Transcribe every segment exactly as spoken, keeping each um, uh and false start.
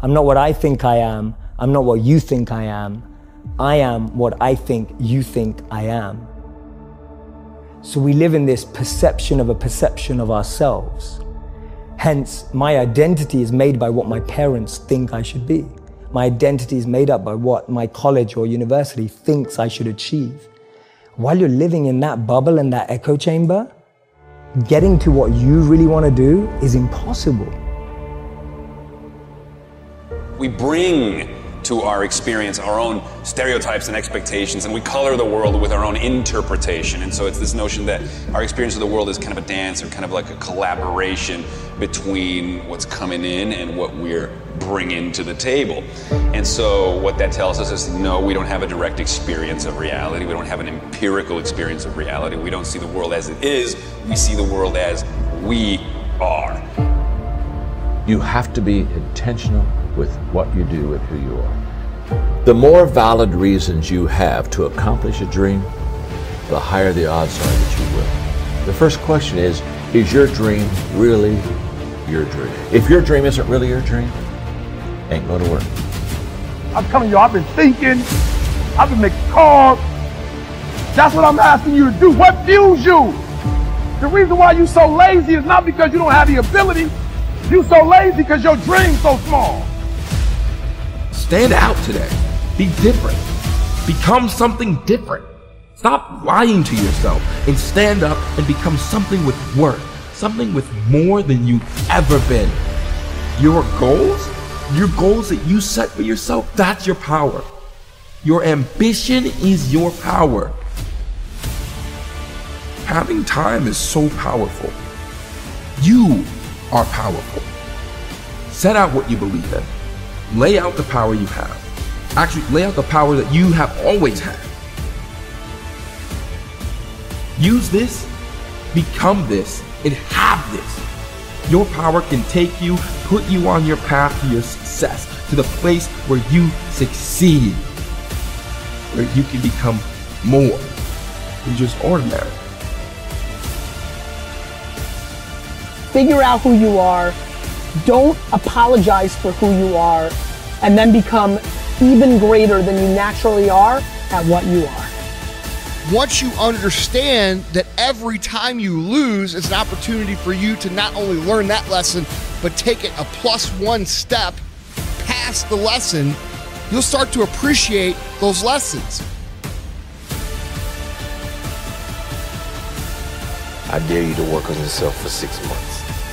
I'm not what I think I am. I'm not what you think I am. I am what I think you think I am. So we live in this perception of a perception of ourselves. Hence, my identity is made by what my parents think I should be. My identity is made up by what my college or university thinks I should achieve. While you're living in that bubble and that echo chamber, getting to what you really want to do is impossible. We bring to our experience our own stereotypes and expectations, and we color the world with our own interpretation. And so it's this notion that our experience of the world is kind of a dance, or kind of like a collaboration between what's coming in and what we're bringing to the table. And so what that tells us is, no, we don't have a direct experience of reality. We don't have an empirical experience of reality. We don't see the world as it is. We see the world as we are. You have to be intentional with what you do and who you are. The more valid reasons you have to accomplish a dream, the higher the odds are that you will. The first question is, is your dream really your dream? If your dream isn't really your dream, ain't going to work. I'm telling you, I've been thinking, I've been making calls. That's what I'm asking you to do. What fuels you? The reason why you're so lazy is not because you don't have the ability. You're so lazy because your dream's so small. Stand out today. Be different. Become something different. Stop lying to yourself and stand up and become something with worth, something with more than you've ever been. Your goals, your goals that you set for yourself, that's your power. Your ambition is your power. Having time is so powerful. You are powerful. Set out what you believe in. Lay out the power you have. Actually, lay out the power that you have always had. Use this, become this, and have this. Your power can take you, put you on your path to your success, to the place where you succeed, where you can become more than just ordinary. Figure out who you are. Don't apologize for who you are, and then become even greater than you naturally are at what you are. Once you understand that every time you lose is an opportunity for you to not only learn that lesson, but take it a plus one step past the lesson, you'll start to appreciate those lessons. I dare you to work on yourself for six months.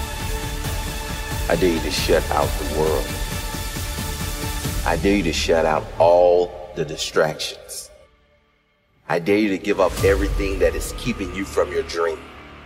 I dare you to shut out the world. I dare you to shut out all the distractions. I dare you to give up everything that is keeping you from your dream.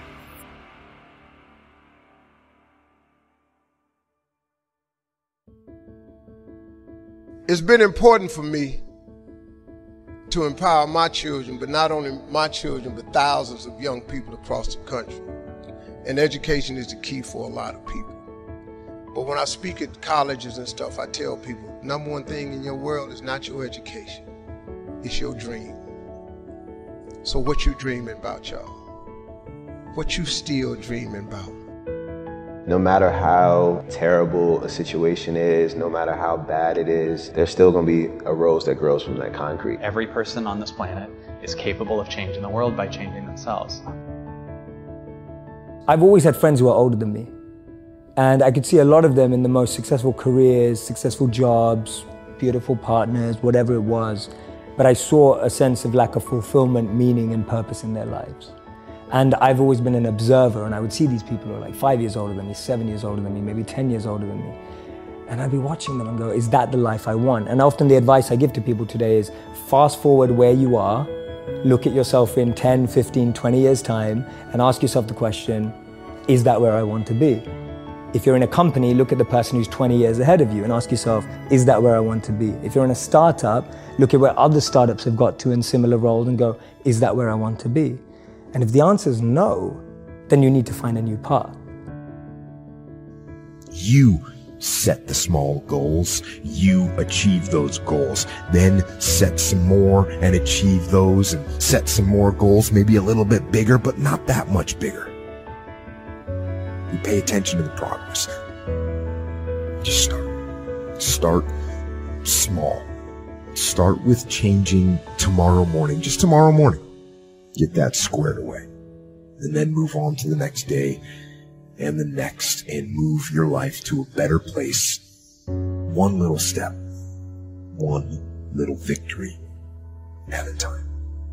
It's been important for me to empower my children, but not only my children, but thousands of young people across the country. And education is the key for a lot of people. But when I speak at colleges and stuff, I tell people, number one thing in your world is not your education, it's your dream. So what you dreaming about, y'all? What you still dreaming about? No matter how terrible a situation is, no matter how bad it is, there's still going to be a rose that grows from that concrete. Every person on this planet is capable of changing the world by changing themselves. I've always had friends who are older than me. And I could see a lot of them in the most successful careers, successful jobs, beautiful partners, whatever it was. But I saw a sense of lack of fulfillment, meaning, and purpose in their lives. And I've always been an observer, and I would see these people who are like five years older than me, seven years older than me, maybe ten years older than me. And I'd be watching them and go, is that the life I want? And often the advice I give to people today is fast forward where you are, look at yourself in ten, fifteen, twenty years time, and ask yourself the question, is that where I want to be? If you're in a company, look at the person who's twenty years ahead of you and ask yourself, is that where I want to be? If you're in a startup, look at where other startups have got to in similar roles and go, is that where I want to be? And if the answer is no, then you need to find a new path. You set the small goals, you achieve those goals, then set some more and achieve those, and set some more goals, maybe a little bit bigger, but not that much bigger. You pay attention to the progress. Just start. Start. start small. Start with changing tomorrow morning, just tomorrow morning. Get that squared away. And then move on to the next day and the next, and move your life to a better place. One little step, one little victory at a time.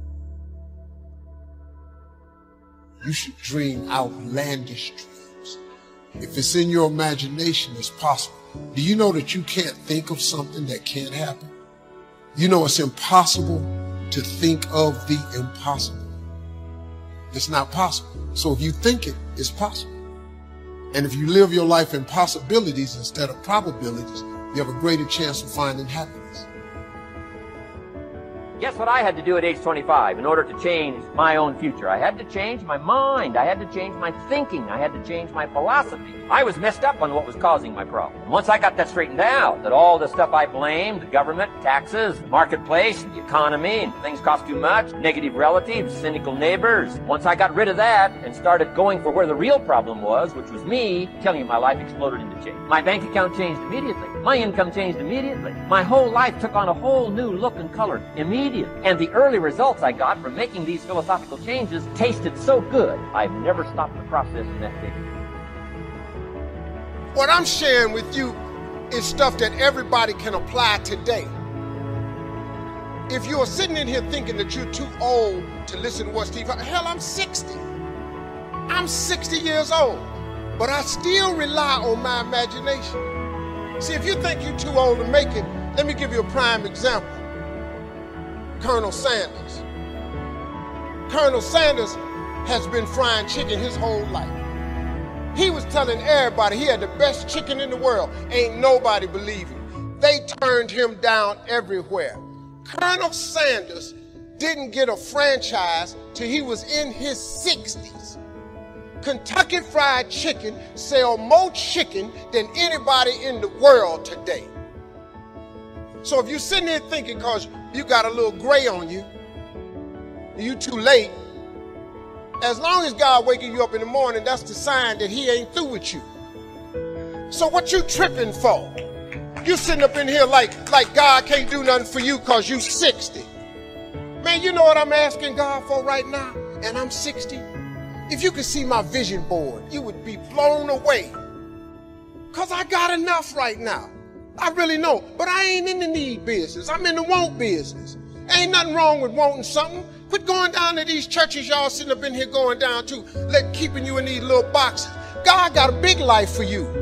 You should dream outlandish dreams. If it's in your imagination, it's possible. Do you know that you can't think of something that can't happen? You know it's impossible to think of the impossible. It's not possible. So if you think it, it's possible. And if you live your life in possibilities instead of probabilities, you have a greater chance of finding happiness. Guess what I had to do at age twenty-five in order to change my own future? I had to change my mind. I had to change my thinking. I had to change my philosophy. I was messed up on what was causing my problem. Once I got that straightened out, that all the stuff I blamed, the government, taxes, the marketplace, the economy, and things cost too much, negative relatives, cynical neighbors. Once I got rid of that and started going for where the real problem was, which was me, I'm telling you, my life exploded into change. My bank account changed immediately. My income changed immediately. My whole life took on a whole new look and color immediately. And the early results I got from making these philosophical changes tasted so good, I've never stopped the process in that day. What I'm sharing with you is stuff that everybody can apply today. If you're sitting in here thinking that you're too old to listen to what Steve, hell, I'm sixty. I'm sixty years old, but I still rely on my imagination. See, if you think you're too old to make it, let me give you a prime example. Colonel Sanders. Colonel Sanders has been frying chicken his whole life. He was telling everybody he had the best chicken in the world. Ain't nobody believe him. They turned him down everywhere. Colonel Sanders didn't get a franchise till he was in his sixties. Kentucky Fried Chicken sell more chicken than anybody in the world today. So if you're sitting there thinking because you got a little gray on you, you too late, as long as God waking you up in the morning, that's the sign that he ain't through with you. So what you tripping for? You sitting up in here like, like God can't do nothing for you because you sixty. Man, you know what I'm asking God for right now? And I'm sixty. If you could see my vision board, you would be blown away. Because I got enough right now. I really know. But I ain't in the need business. I'm in the want business. Ain't nothing wrong with wanting something. Quit going down to these churches y'all sitting up in here going down to, let keeping you in these little boxes. God got a big life for you.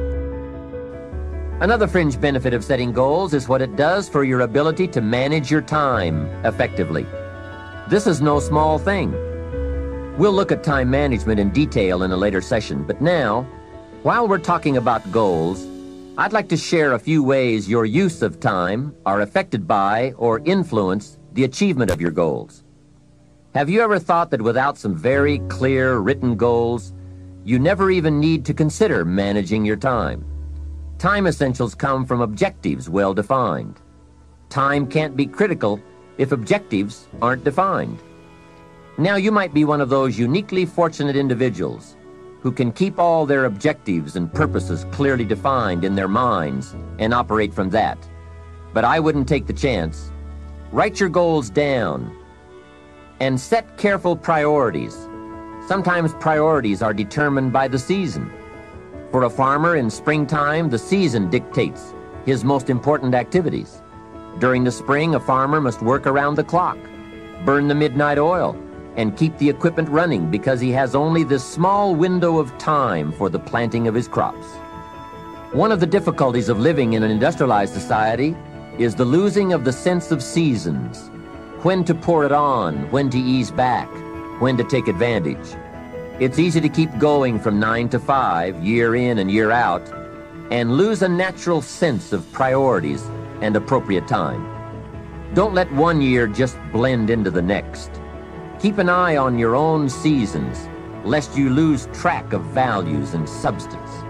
Another fringe benefit of setting goals is what it does for your ability to manage your time effectively. This is no small thing. We'll look at time management in detail in a later session, but now, while we're talking about goals, I'd like to share a few ways your use of time are affected by or influence the achievement of your goals. Have you ever thought that without some very clear written goals, you never even need to consider managing your time? Time essentials come from objectives well defined. Time can't be critical if objectives aren't defined. Now you might be one of those uniquely fortunate individuals who can keep all their objectives and purposes clearly defined in their minds and operate from that. But I wouldn't take the chance. Write your goals down and set careful priorities. Sometimes priorities are determined by the season. For a farmer in springtime, the season dictates his most important activities. During the spring, a farmer must work around the clock, burn the midnight oil, and keep the equipment running because he has only this small window of time for the planting of his crops. One of the difficulties of living in an industrialized society is the losing of the sense of seasons. When to pour it on, when to ease back, when to take advantage. It's easy to keep going from nine to five, year in and year out, and lose a natural sense of priorities and appropriate time. Don't let one year just blend into the next. Keep an eye on your own seasons, lest you lose track of values and substance.